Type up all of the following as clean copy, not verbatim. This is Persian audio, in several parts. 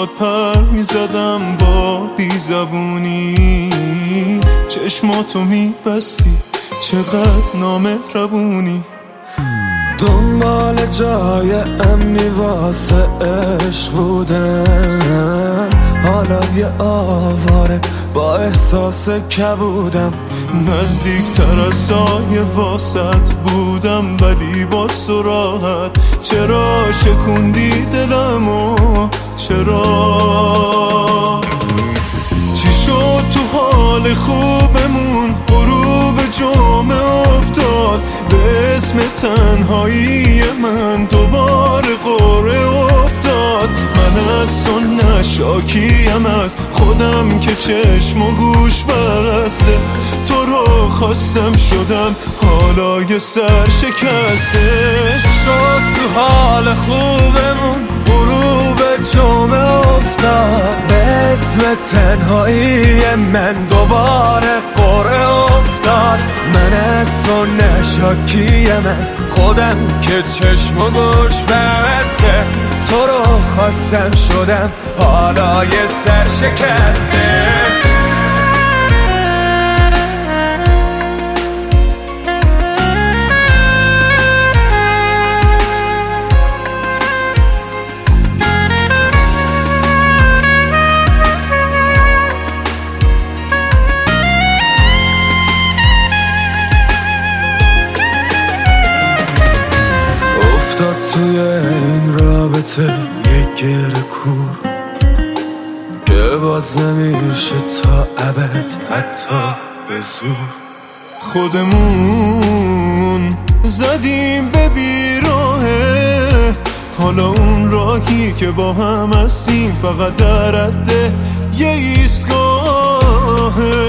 باد پر میزدم با بیزبونی، چشماتو میبستی چقدر نامهربونی. دنبال جای امنی واسه عشق بودم، حالا یه آواره با احساس کبودم. نزدیکتر از سایه واسط بودم ولی باز تو راحت. چرا شکوندی دلمو؟ چرا؟ چی شد تو حال خوبمون؟ غروب جمعه افتاد به اسم تنهایی من دوباره قرعه افتاد. من از تو نشاکیم از خودم که چشم و گوش بسته، تو رو خواستم شدم حالا یه سر شکسته. شد تو حال خوبمون غروب جمعه افتاد به اسم تنهایی من دوباره قرعه افتاد. من از تو نشاکیم از خودم که چشم و گوش بسته، تو رو خواستم شدم حالا یه سر شکسته. توی این رابطه یک گره کور که باز نمیشه تا ابد حتی به زور. خودمون زدیم به بیراهه، حالا اون راهی که با هم هستیم فقط در رده یه ایستگاهه.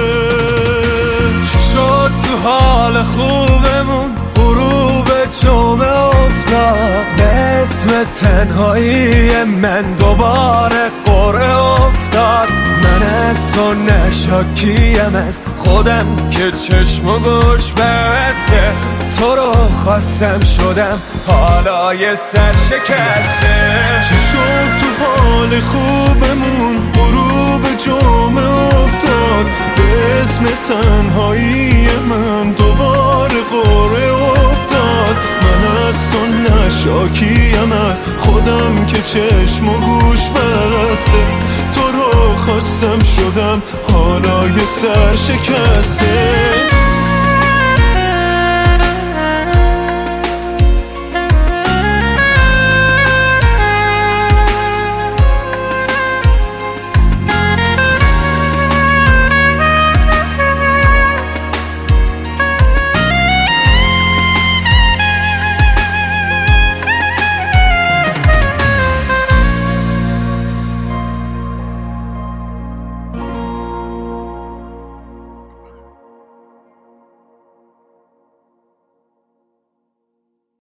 شد تو حال خوبمون غروب جمعه افتاد به اسم تنهایی من دوباره قرعه افتاد. من از تو نشاکیم از خودم که چشم و گوش بسته، تو رو خواستم شدم حالا یه سر شکسته. چی شد تو حال خوبمون غروب جمعه افتاد به اسم تنهایی من دوباره قرعه افتاد. من از تو نشاکیم از خودم که چشم و گوش بسته، تو رو خواستم شدم حالا یه سر شکسته.